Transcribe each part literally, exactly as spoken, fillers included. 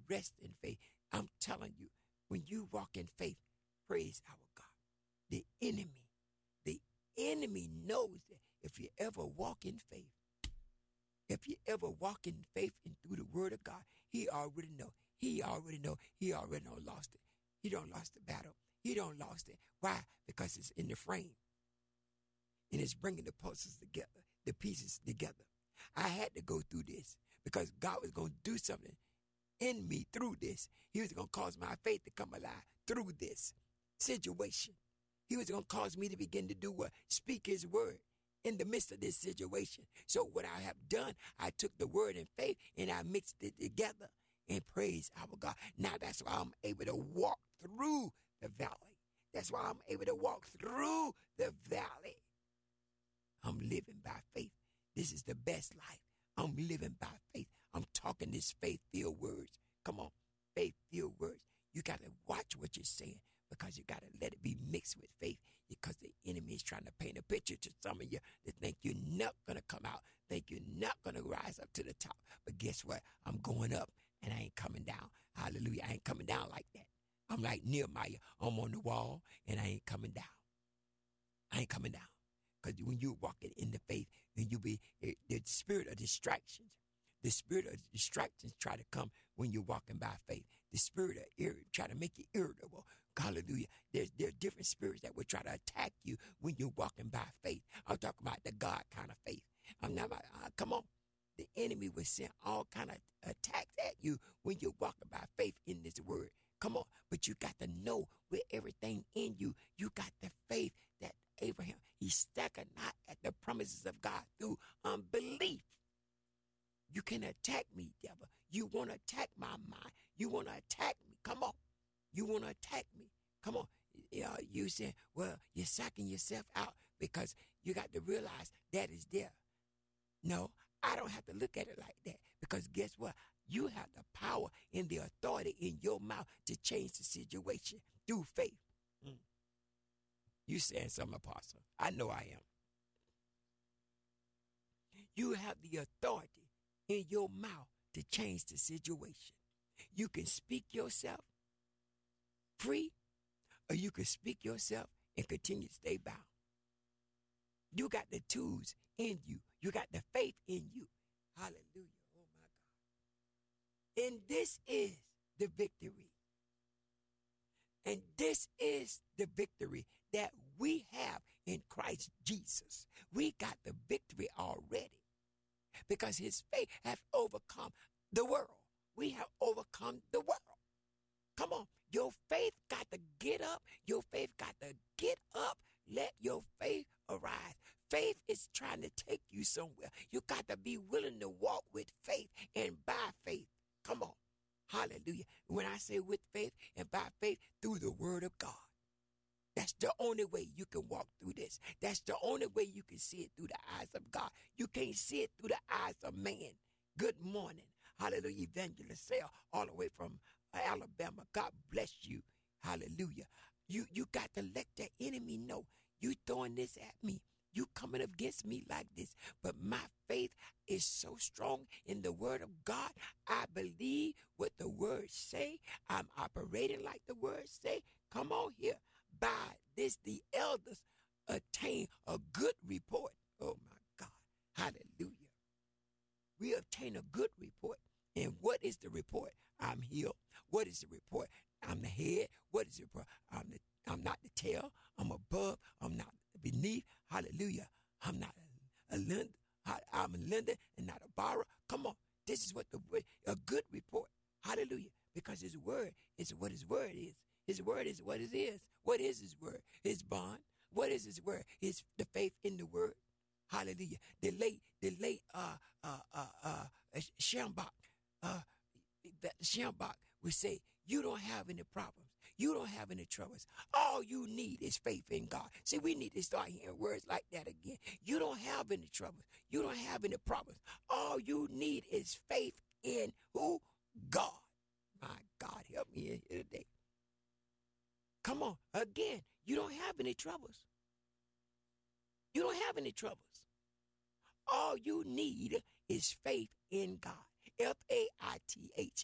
rest in faith. I'm telling you, when you walk in faith, praise our God. The enemy, the enemy knows that if you ever walk in faith, if you ever walk in faith and through the word of God, he already know. He already know. He already know lost it. He don't lost the battle. He don't lost it. Why? Because it's in the frame. And it's bringing the pieces together, the pieces together. I had to go through this because God was going to do something in me through this. He was going to cause my faith to come alive through this situation. He was going to cause me to begin to do what? Speak his word in the midst of this situation. So what I have done, I took the word and faith and I mixed it together and praise our God. Now that's why I'm able to walk through the valley. That's why I'm able to walk through the valley. I'm living by faith. This is the best life. I'm living by faith. I'm talking this faith-filled words. Come on, faith-filled words. You got to watch what you're saying because you got to let it be mixed with faith because the enemy is trying to paint a picture to some of you that think you're not going to come out, think you're not going to rise up to the top. But guess what? I'm going up and I ain't coming down. Hallelujah. I ain't coming down like that. I'm like Nehemiah. I'm on the wall and I ain't coming down. I ain't coming down. Because when you're walking in the faith, then you be the spirit of distractions. The spirit of distractions try to come when you're walking by faith. The spirit of irritability try to make you irritable. Hallelujah. There's there are different spirits that will try to attack you when you're walking by faith. I'm talking about the God kind of faith. I'm not about, uh, come on. The enemy will send all kind of attacks at you when you're walking by faith in this word. Come on. But you got to know with everything in you, you got the faith that Abraham, he staggered not at the promises of God through unbelief. You can attack me, devil. You want to attack my mind. You want to attack me. Come on. You want to attack me. Come on. Uh, you saying, well, you're sucking yourself out because you got to realize that is there. No, I don't have to look at it like that because guess what? You have the power and the authority in your mouth to change the situation through faith. Mm. You saying something, Apostle? I know I am. You have the authority in your mouth to change the situation. You can speak yourself free, or you can speak yourself and continue to stay bound. You got the tools in you. You got the faith in you. Hallelujah. Oh, my God. And this is the victory. And this is the victory that we have in Christ Jesus. We got the victory already because his faith has overcome the world. We have overcome the world. Come on. Your faith got to get up. Your faith got to get up. Let your faith arise. Faith is trying to take you somewhere. You got to be willing to walk with faith and by faith. Come on. Hallelujah. When I say with faith and by faith, through the word of God. That's the only way you can walk through this. That's the only way you can see it through the eyes of God. You can't see it through the eyes of man. Good morning. Hallelujah. Evangelist Sale, all the way from Alabama. God bless you. Hallelujah. You, you got to let the enemy know you throwing this at me. You coming against me like this. But my faith is so strong in the word of God. I believe what the words say. I'm operating like the words say. Come on here. By this, the elders attain a good report. Oh, my God. Hallelujah. We obtain a good report. And what is the report? I'm healed. What is the report? I'm the head. What is the report? I'm, the, I'm not the tail. I'm above. I'm not beneath. Hallelujah. I'm not a, a lender. I'm a lender and not a borrower. Come on. This is what the a good report. Hallelujah. Because his word is what his word is. His word is what it is. What is his word? His bond. What is his word? His the faith in the word. Hallelujah. The late, the late uh uh uh uh Schambach, uh that Schambach would say, you don't have any problems. You don't have any troubles. All you need is faith in God. See, we need to start hearing words like that again. You don't have any troubles. You don't have any problems. All you need is faith in who? God. My God, help me in here today. Come on. Again, you don't have any troubles. You don't have any troubles. All you need is faith in God. F A I T H.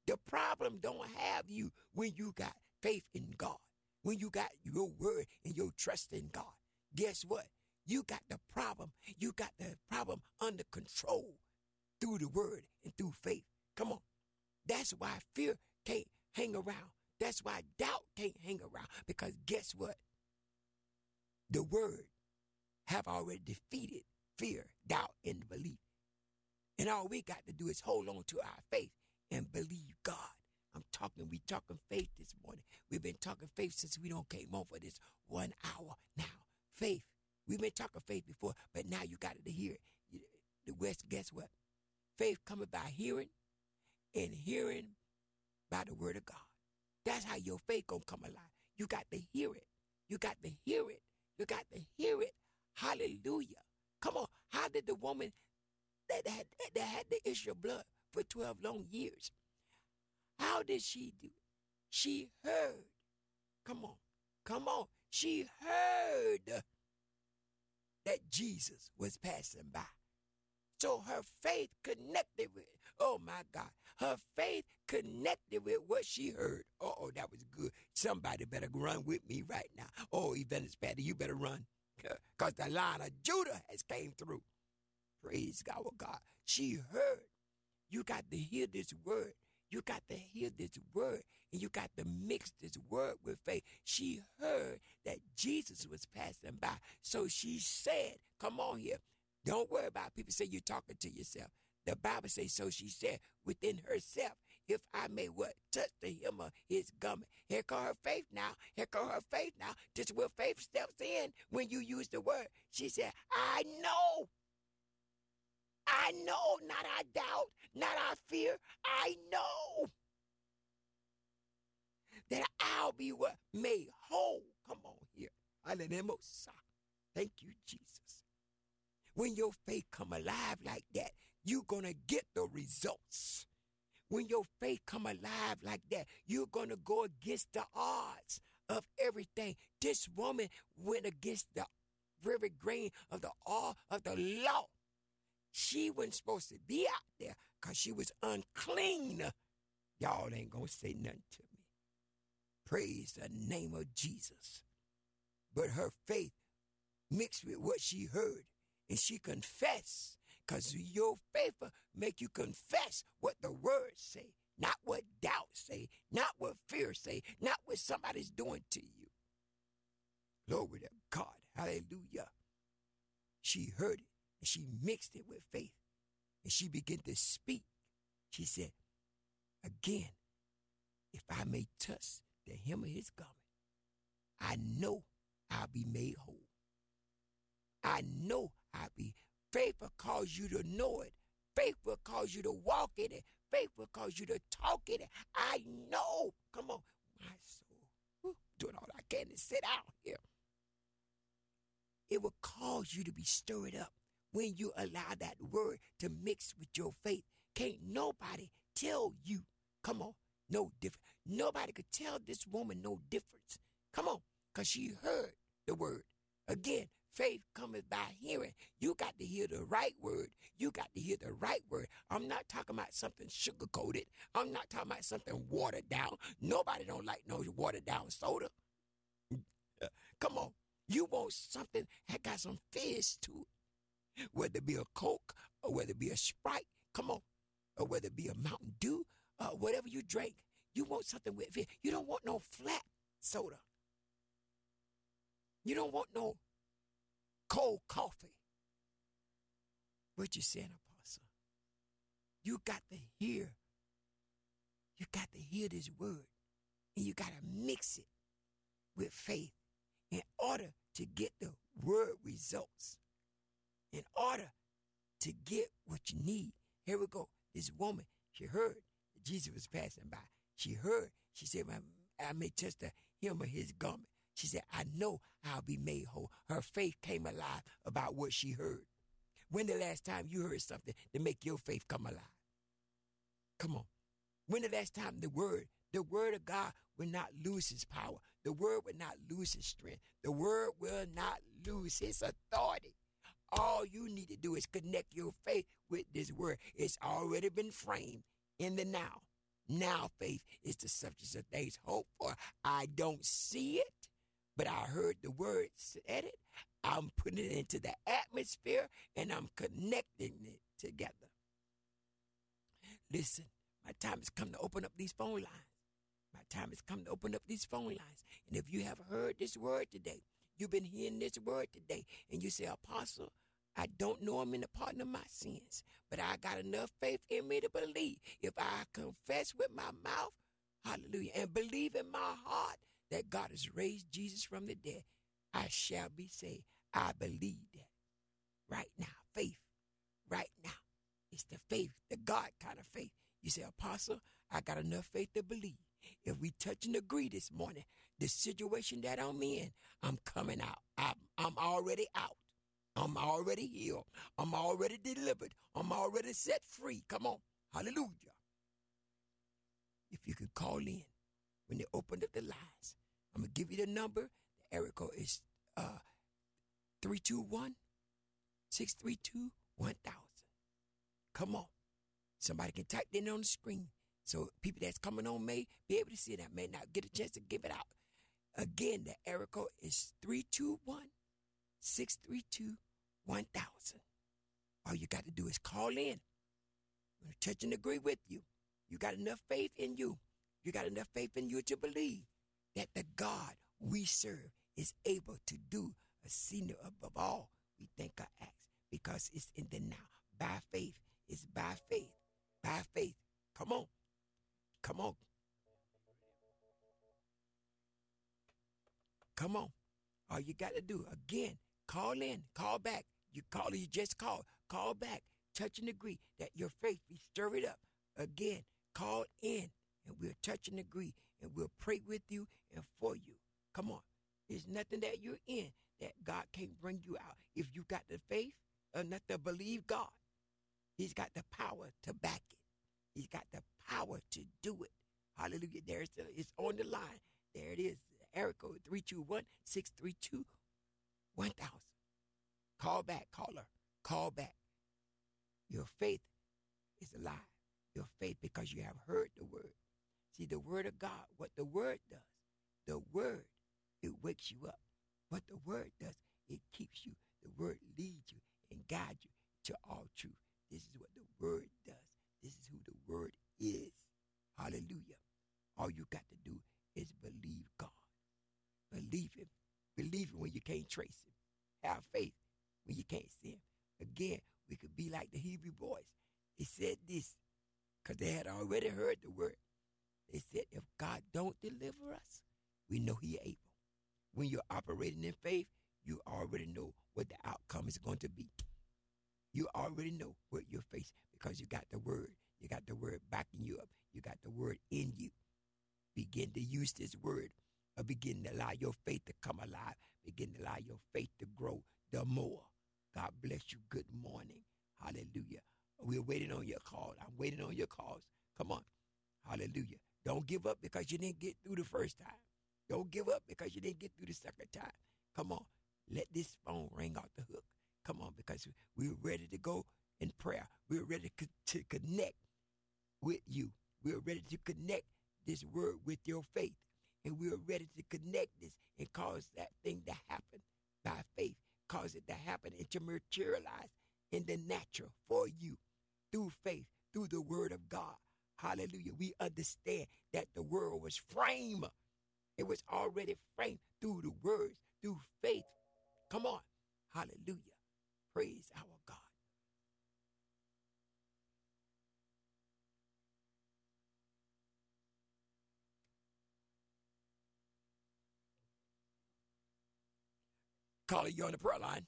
The problem don't have you when you got faith in God, when you got your word and your trust in God. Guess what? You got the problem. You got the problem under control through the word and through faith. Come on. That's why fear can't hang around. That's why doubt can't hang around. Because guess what? The word have already defeated fear, doubt, and belief. And all we got to do is hold on to our faith and believe God. I'm talking, we talking faith this morning. We've been talking faith since we don't came on for this one hour now. Faith. We've been talking faith before, but now you got to hear it. The West, guess what? Faith coming by hearing, and hearing by the word of God. That's how your faith gonna come alive. You got to hear it. You got to hear it. You got to hear it. Hallelujah. Come on. How did the woman that had, that had the issue of blood for twelve long years, how did she do it? She heard. Come on. Come on. She heard that Jesus was passing by. So her faith connected with, oh my God, her faith connected with what she heard. Oh, that was good. Somebody better run with me right now. Oh, Evangelist Patty, you better run. Because the line of Judah has came through. Praise God, oh God. She heard. You got to hear this word. You got to hear this word. And you got to mix this word with faith. She heard that Jesus was passing by. So she said, come on here. Don't worry about people say you're talking to yourself. The Bible says, so she said within herself, if I may what? Touch the hem of his garment. Here come her faith now. Here come her faith now. This is where faith steps in when you use the word. She said, I know. I know, not I doubt, not I fear. I know that I'll be what? Made whole. Come on here. Hallelujah. Thank you, Jesus. When your faith come alive like that, you're going to get the results. When your faith come alive like that, you're going to go against the odds of everything. This woman went against the very grain of the all of the law. She wasn't supposed to be out there because she was unclean. Y'all ain't going to say nothing to me. Praise the name of Jesus. But her faith mixed with what she heard. And she confessed, because your faith will make you confess what the words say, not what doubt say, not what fear say, not what somebody's doing to you. Glory to God. Hallelujah. She heard it, and she mixed it with faith, and she began to speak. She said, again, if I may touch the hem of his garment, I know I'll be made whole. I know I'll be. Faith will cause you to know it. Faith will cause you to walk in it. Faith will cause you to talk in it. I know. Come on. My soul. Whew, doing all I can to sit out here. It will cause you to be stirred up when you allow that word to mix with your faith. Can't nobody tell you. Come on. No difference. Nobody could tell this woman no difference. Come on. Because she heard the word. Again, faith cometh by hearing. You got to hear the right word. You got to hear the right word. I'm not talking about something sugar-coated. I'm not talking about something watered down. Nobody don't like no watered down soda. Come on. You want something that got some fizz to it. Whether it be a Coke or whether it be a Sprite. Come on. Or whether it be a Mountain Dew. Uh, whatever you drink. You want something with fizz. You don't want no flat soda. You don't want no cold coffee. What you saying, Apostle? You got to hear. You got to hear this word. And you got to mix it with faith in order to get the word results. In order to get what you need. Here we go. This woman, she heard that Jesus was passing by. She heard. She said, I may touch the hem of his garment. She said, I know I'll be made whole. Her faith came alive about what she heard. When the last time you heard something to make your faith come alive? Come on. When the last time the word, the word of God will not lose his power. The word will not lose his strength. The word will not lose his authority. All you need to do is connect your faith with this word. It's already been framed in the now. Now faith is the substance of things hoped for. I don't see it, but I heard the word said it. I'm putting it into the atmosphere and I'm connecting it together. Listen, my time has come to open up these phone lines. My time has come to open up these phone lines. And if you have heard this word today, you've been hearing this word today, and you say, Apostle, I don't know I'm in the pardon of my sins, but I got enough faith in me to believe. If I confess with my mouth, hallelujah, and believe in my heart that God has raised Jesus from the dead, I shall be saved. I believe that right now. Faith, right now. It's the faith, the God kind of faith. You say, Apostle, I got enough faith to believe. If we touch and agree this morning, the situation that I'm in, I'm coming out. I'm, I'm already out. I'm already healed. I'm already delivered. I'm already set free. Come on. Hallelujah. If you can call in when they open up the lines, I'm going to give you the number. The area code is uh, three two one, six three two, one thousand. Come on. Somebody can type it in on the screen. So people that's coming on may be able to see that, may not get a chance to give it out. Again, the area code is three two one, six three two, one thousand. All you got to do is call in. I'm going to touch and agree with you. You got enough faith in you. You got enough faith in you to believe that the God we serve is able to do a senior above all we think or ask, because it's in the now. By faith. It's by faith. By faith. Come on. Come on. Come on. All you got to do, again, call in, call back. You call or you just call. Call back. Touch and agree that your faith be stirred up. Again, call in and we'll touch and agree and we'll pray with you and for you. Come on. There's nothing that you're in that God can't bring you out. If you got the faith enough to believe God, He's got the power to back it. He's got the power to do it. Hallelujah. There's the, it's on the line. There it is. Area code three two one, six three two, one thousand. Call back, caller. Call back. Your faith is alive. Your faith because you have heard the word. See, the word of God, what the word does, the word, it wakes you up. What the word does, it keeps you. The word leads you and guides you to all truth. This is what the word does. This is who the word is. Hallelujah. All you got to do is believe God. Believe him. Believe him when you can't trace him. Have faith when you can't see him. Again, we could be like the Hebrew boys. They said this because they had already heard the word. They said, if God don't deliver us, we know he able. When you're operating in faith, you already know what the outcome is going to be. You already know what you're facing because you got the word. You got the word backing you up. You got the word in you. Begin to use this word or begin to allow your faith to come alive. Begin to allow your faith to grow the more. God bless you. Good morning. Hallelujah. We're waiting on your call. I'm waiting on your calls. Come on. Hallelujah. Don't give up because you didn't get through the first time. Don't give up because you didn't get through the second time. Come on. Let this phone ring off the hook. Come on, because we're ready to go in prayer. We're ready to connect with you. We're ready to connect this word with your faith. And we're ready to connect this and cause that thing to happen by faith. Cause it to happen and to materialize in the natural for you through faith, through the word of God. Hallelujah. We understand that the world was framed. It was already framed through the words, through faith. Come on. Hallelujah. Praise our God. Caller, you on the prayer line.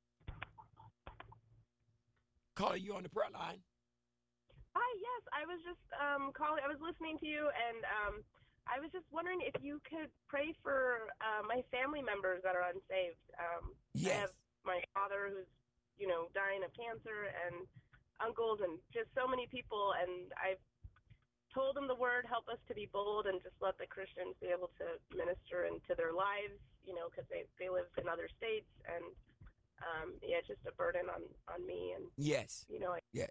Caller, you on the prayer line. Hi, yes, I was just um, calling. I was listening to you, and um, I was just wondering if you could pray for uh, my family members that are unsaved. Um, Yes. I have my father who's, you know, dying of cancer, and uncles, and just so many people, and I've told them the word, help us to be bold, and just let the Christians be able to minister into their lives, you know, because they, they live in other states, and um, yeah, it's just a burden on, on me, and Yes. you know, I, Yes.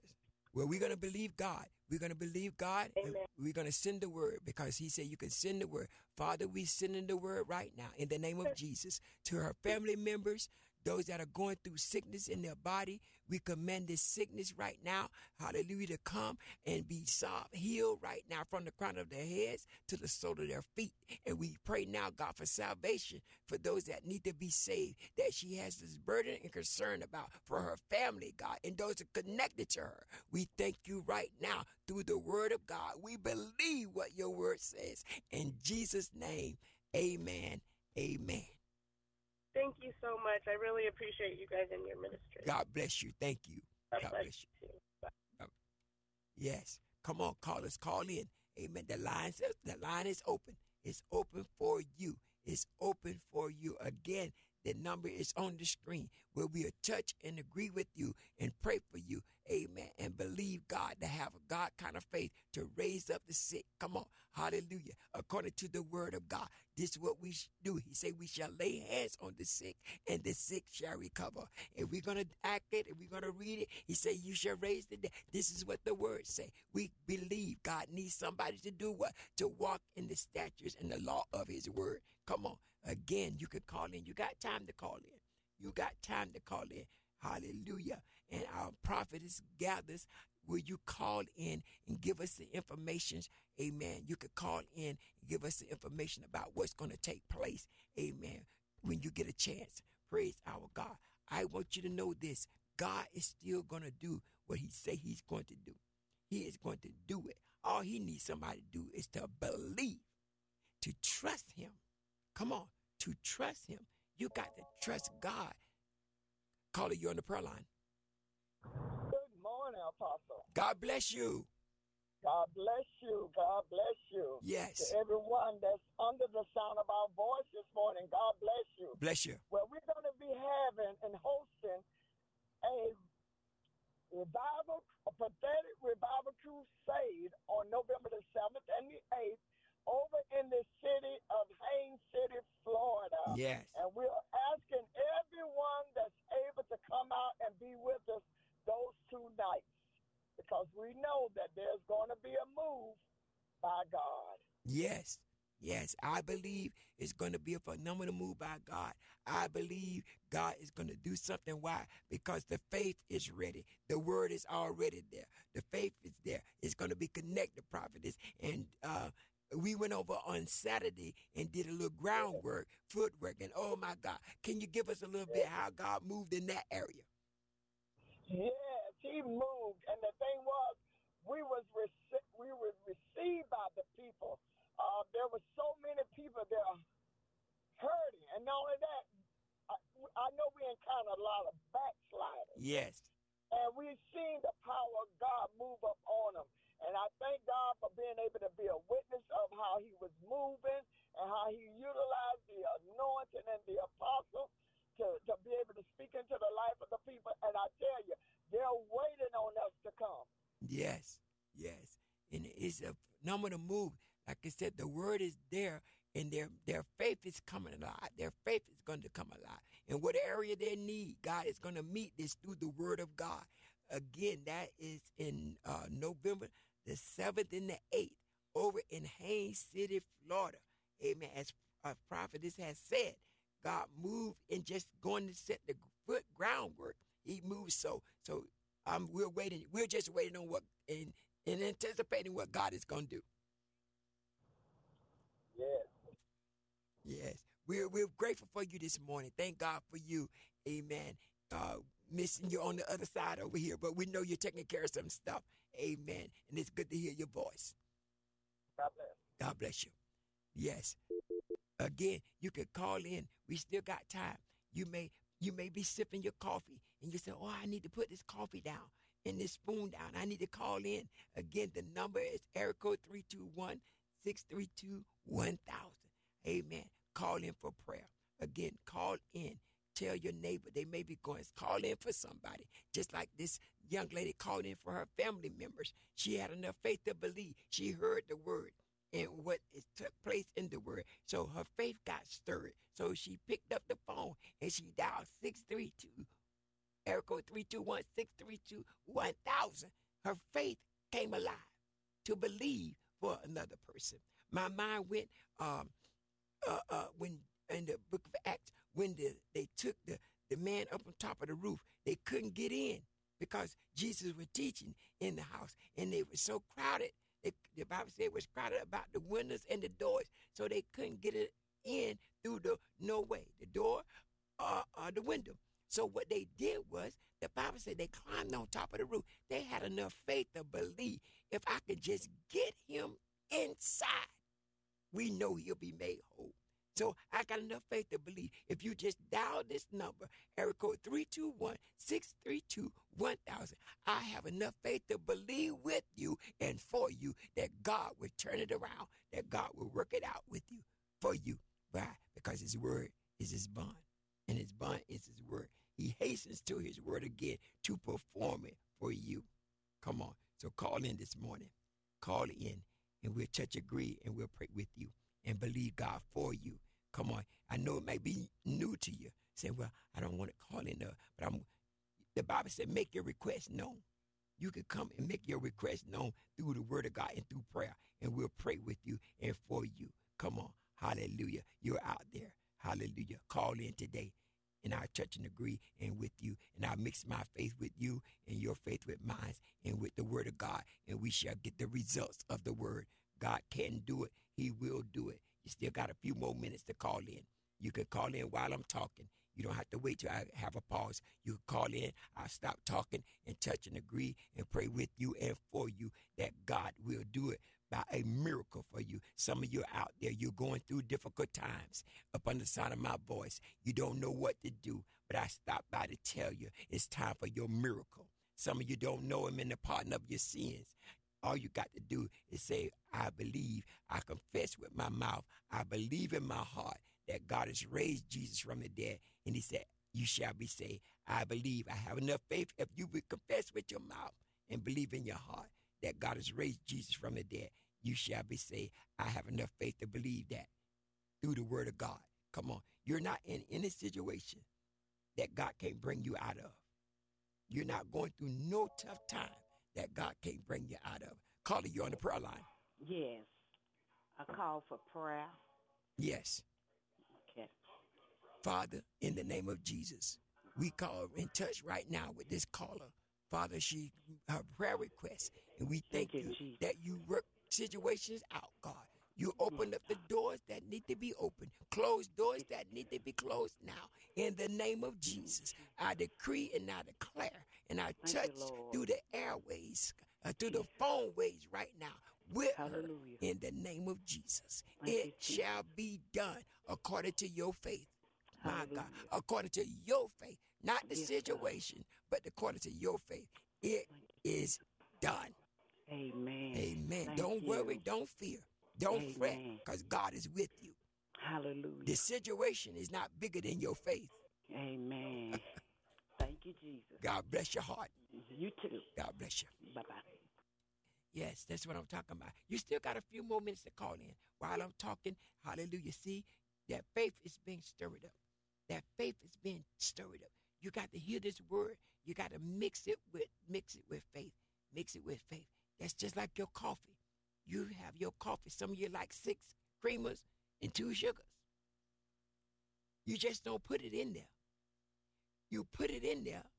Well, we're going to believe God. We're going to believe God, and Amen. we're going to send the word because he said you can send the word. Father, we sending the word right now in the name of Jesus to her family members, those that are going through sickness in their body. We command this sickness right now, hallelujah, to come and be solved, healed right now from the crown of their heads to the sole of their feet. And we pray now, God, for salvation for those that need to be saved, that she has this burden and concern about for her family, God, and those that are connected to her. We thank you right now through the word of God. We believe what your word says. In Jesus' name, amen, amen. Thank you so much. I really appreciate you guys in your ministry. God bless you. Thank you. God, God bless, bless you. you. Bye. Yes. Come on, call us. Call in. Amen. The line, the line is open. It's open for you. It's open for you. Again, the number is on the screen where we'll touch and agree with you and pray for you. Amen. And believe God to have a God kind of faith to raise up the sick. Come on. Hallelujah. According to the word of God, this is what we do. He said we shall lay hands on the sick and the sick shall recover. And we're going to act it and we're going to read it. He said you shall raise the dead. This is what the word say. We believe God needs somebody to do what? To walk in the statutes and the law of his word. Come on. Again, you can call in. You got time to call in. You got time to call in. Hallelujah. And our prophetess gathers. Will you call in and give us the information? Amen. You could call in and give us the information about what's going to take place. Amen. When you get a chance. Praise our God. I want you to know this. God is still going to do what he say he's going to do. He is going to do it. All he needs somebody to do is to believe, to trust him. Come on, to trust him. You got to trust God. Caller, you on the prayer line. Good morning, Apostle. God bless you. God bless you. God bless you. Yes. To everyone that's under the sound of our voice this morning, God bless you. Bless you. Well, we're going to be having and hosting a revival, a prophetic revival crusade on November the seventh and the eighth over in the city of Haines City, Florida. Yes. And we're asking everyone that's able to come out and be with us those two nights, because we know that there's going to be a move by God. Yes. Yes, I believe it's going to be a phenomenal move by God. I believe God is going to do something. Why? Because the faith is ready. The word is already there. The faith is there. It's going to be connected, prophetess. And uh, we went over on Saturday and did a little groundwork, footwork. And oh, my God, can you give us a little bit how God moved in that area? Yes, he moved. And the thing was, we was rece- we were received by the people. Uh, there were so many people there hurting. And not only that, I, I know we encountered a lot of backsliders. Yes. And we've seen the power of God move up on them. And I thank God for being able to be a witness of how he was moving and how he utilized the anointing and the apostle to, to be able to speak into the life of the people. And I tell you, they're waiting on us to come. Yes, yes. And it's a phenomenal move. Like I said, the word is there, and their their faith is coming alive. Their faith is going to come alive. In what area they need, God is going to meet this through the word of God. Again, that is in uh, November the seventh and the eighth over in Haines City, Florida. Amen. As a prophetess has said, God moved in just going to set the foot groundwork. He moved so. So um, we're waiting. We're just waiting on what and, and anticipating what God is going to do. Yes. Yes. We're, we're grateful for you this morning. Thank God for you. Amen. Uh, missing you on the other side over here, but we know you're taking care of some stuff. Amen. And it's good to hear your voice. God bless. God bless you. Yes. Again, you can call in. We still got time. You may you may be sipping your coffee and you say, oh, I need to put this coffee down and this spoon down. I need to call in. Again, the number is area code three two one, six three two, one thousand. Amen. Call in for prayer. Again, call in. Tell your neighbor they may be going. Call in for somebody. Just like this young lady called in for her family members. She had enough faith to believe. She heard the word and what it took place in the word. So her faith got stirred. So she picked up the phone and she dialed six three two, area code three two one, six three two, one thousand. Her faith came alive to believe for another person. My mind went um, uh, uh, when in the book of Acts, when the, they took the, the man up on top of the roof, they couldn't get in because Jesus was teaching in the house, and they were so crowded. They, the Bible said it was crowded about the windows and the doors, so they couldn't get it in through the no way, the door or uh, uh, the window. So what they did was, the Bible said they climbed on top of the roof. They had enough faith to believe, if I could just get him inside, we know he'll be made whole. So I got enough faith to believe if you just dial this number, area code three two one, six three two, one thousand, I have enough faith to believe with you and for you that God will turn it around, that God will work it out with you, for you. Why? Because his word is his bond, and his bond is his word. He hastens to his word again to perform it for you. Come on. So call in this morning. Call in, and we'll touch agree, and we'll pray with you and believe God for you. Come on. I know it may be new to you. Say, well, I don't want to call in, uh, but I'm. The Bible said, make your request known. You can come and make your request known through the word of God and through prayer, and we'll pray with you and for you. Come on. Hallelujah. You're out there. Hallelujah. Call in today, and I'll touch and agree and with you, and I'll mix my faith with you and your faith with mine and with the word of God, and we shall get the results of the word. God can do it. He will do it. You still got a few more minutes to call in. You can call in while I'm talking. You don't have to wait till I have a pause. You can call in. I'll stop talking and touch and agree and pray with you and for you that God will do it by a miracle for you. Some of you out there, you're going through difficult times. Up on the side of my voice, you don't know what to do, but I stopped by to tell you it's time for your miracle. Some of you don't know him in the pardon of your sins. All you got to do is say, I believe, I confess with my mouth, I believe in my heart that God has raised Jesus from the dead. And he said, you shall be saved. I believe, I have enough faith. If you would confess with your mouth and believe in your heart that God has raised Jesus from the dead, you shall be saved. I have enough faith to believe that through the word of God. Come on. You're not in any situation that God can't bring you out of. You're not going through no tough time that God can't bring you out of. Caller, you on the prayer line. Yes. A call for prayer. Yes. Okay. Father, in the name of Jesus, we call in touch right now with this caller. Father, she her prayer request, and we thank, thank you, you that you work situations out, God. You open yes, up the doors that need to be opened, close doors that need to be closed now. In the name of Jesus, I decree and I declare, and I thank touch you, through the airways, uh, through the phone waves right now with Hallelujah. her in the name of Jesus. Thank it you, Jesus. shall be done according to your faith. Hallelujah. My God, according to your faith, not the yes, situation, God. But according to your faith, it is done. Amen. Amen. Thank don't you. worry, don't fear, don't Amen. fret, because God is with you. Hallelujah. The situation is not bigger than your faith. Amen. Thank you, Jesus. God bless your heart. You too. God bless you. Bye-bye. Yes, that's what I'm talking about. You still got a few more minutes to call in while I'm talking. Hallelujah. See, that faith is being stirred up. That faith is being stirred up. You got to hear this word. You got to mix it with mix it with faith. Mix it with faith. That's just like your coffee. You have your coffee. Some of you like six creamers and two sugars. You just don't put it in there. You put it in there,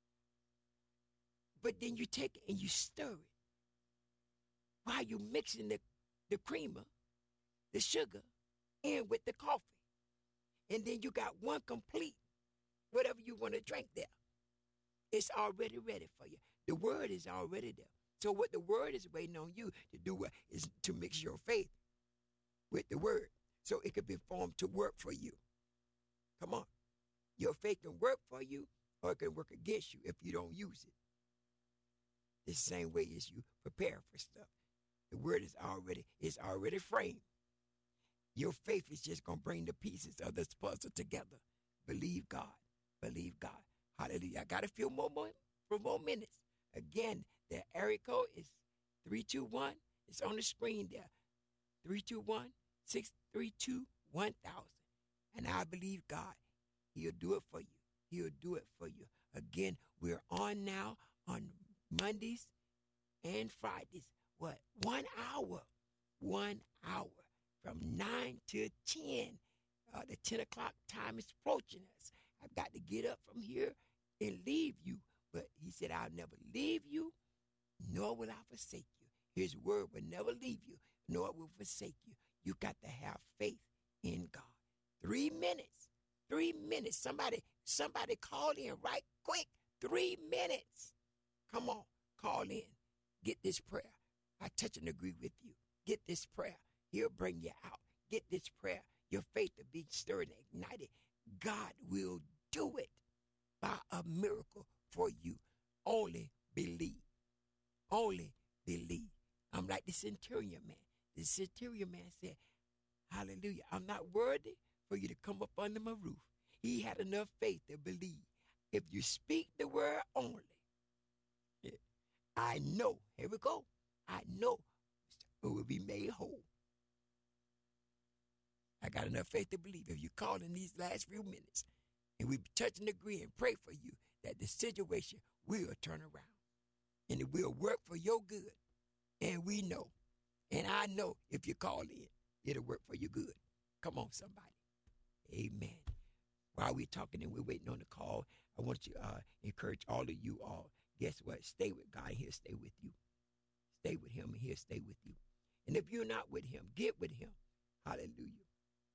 but then you take it and you stir it. While you mixing the, the creamer, the sugar, in with the coffee. And then you got one complete, whatever you want to drink there. It's already ready for you. The word is already there. So what the word is waiting on you to do is to mix your faith with the word so it can be formed to work for you. Come on. Your faith can work for you or it can work against you if you don't use it. The same way as you prepare for stuff. The word is already, is already framed. Your faith is just going to bring the pieces of this puzzle together. Believe God. Believe God. Hallelujah. I got a few more, more, few more minutes. Again, the area code is three two one. It's on the screen there. three two one, six three two, one thousand. And I believe God. He'll do it for you. He'll do it for you. Again, we're on now on Mondays and Fridays. What? One hour. One hour. From nine to ten. Uh, the ten o'clock time is approaching us. I've got to get up from here and leave you. But he said, I'll never leave you, nor will I forsake you. His word will never leave you, nor will forsake you. You got to have faith in God. Three minutes. Three minutes. Somebody, somebody call in right quick. Three minutes. Come on, call in. Get this prayer. I touch and agree with you. Get this prayer. He'll bring you out. Get this prayer. Your faith to be stirred and ignited. God will do it by a miracle for you. Only believe. Only believe. I'm like the centurion man. The centurion man said, hallelujah, I'm not worthy for you to come up under my roof. He had enough faith to believe. If you speak the word only, yeah, I know, here we go, I know it will be made whole. I got enough faith to believe if you call in these last few minutes and we touch and agree and pray for you that the situation will turn around and it will work for your good. And we know, and I know if you call in, it'll work for your good. Come on, somebody. Amen. While we're talking and we're waiting on the call, I want to uh, encourage all of you all. Guess what? Stay with God. He'll stay with you. Stay with him and he'll stay with you. And if you're not with him, get with him. Hallelujah.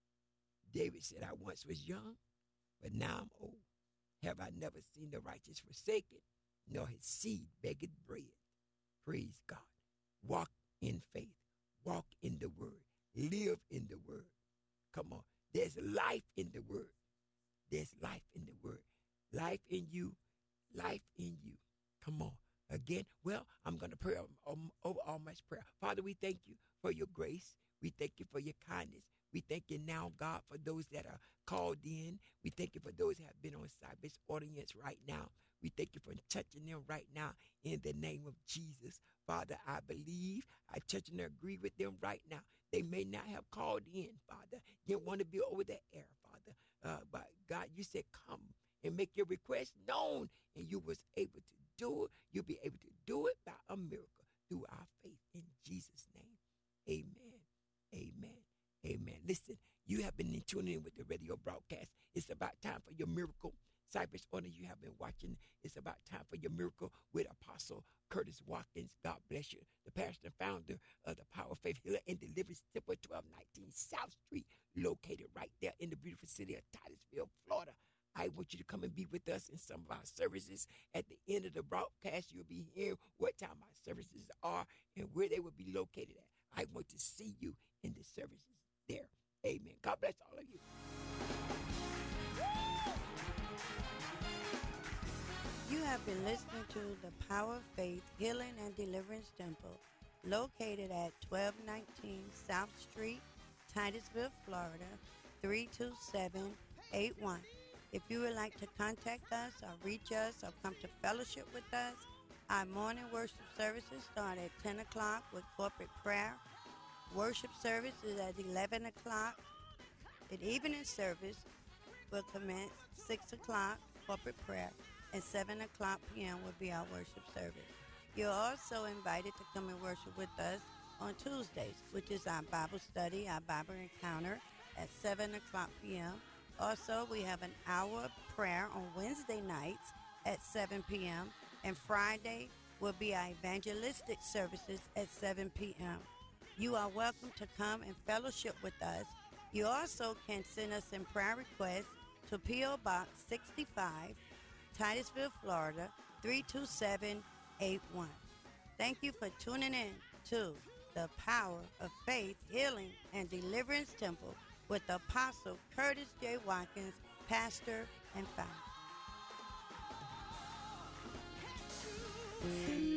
David said, I once was young, but now I'm old. Have I never seen the righteous forsaken, nor his seed begging bread? Praise God. Walk in faith. Walk in the word. Live in the word. Come on. There's life in the word. There's life in the word. Life in you. Life in you. Come on. Again, well, I'm going to pray um, over all my prayer. Father, we thank you for your grace. We thank you for your kindness. We thank you now, God, for those that are called in. We thank you for those that have been on Cyber's audience right now. We thank you for touching them right now in the name of Jesus. Father, I believe, I touch and agree with them right now. They may not have called in, Father. Didn't want to be over the air, Father. Uh, but God, you said come and make your request known, and you was able to do it. You'll be able to do it by a miracle through our faith in Jesus' name. Amen. Amen. Amen. Listen, you have been tuning in with the radio broadcast. It's about time for your miracle. Cypress Honor, you have been watching. It's about time for your miracle with Apostle Curtis Watkins. God bless you. The pastor and founder of the Power of Faith Healer and Deliverance Temple, twelve nineteen South Street, located right there in the beautiful city of Titusville, Florida. I want you to come and be with us in some of our services. At the end of the broadcast, you'll be hearing what time our services are and where they will be located at. I want to see you in the services there. Amen. God bless all of you. You have been listening to the Power of Faith Healing and Deliverance Temple, located at twelve nineteen South Street, Titusville, Florida, three two seven eight one. If you would like to contact us or reach us or come to fellowship with us, our morning worship services start at ten o'clock with corporate prayer. Worship service is at eleven o'clock. The evening service will commence six o'clock, corporate prayer, and seven o'clock p.m. will be our worship service. You're also invited to come and worship with us on Tuesdays, which is our Bible study, our Bible encounter at seven o'clock p.m. Also, we have an hour of prayer on Wednesday nights at seven p.m. and Friday will be our evangelistic services at seven p.m. You are welcome to come and fellowship with us. You also can send us in prayer requests to P O. Box sixty-five, Titusville, Florida, three two seven eight one. Thank you for tuning in to the Power of Faith Healing and Deliverance Temple with Apostle Curtis J. Watkins, pastor and founder.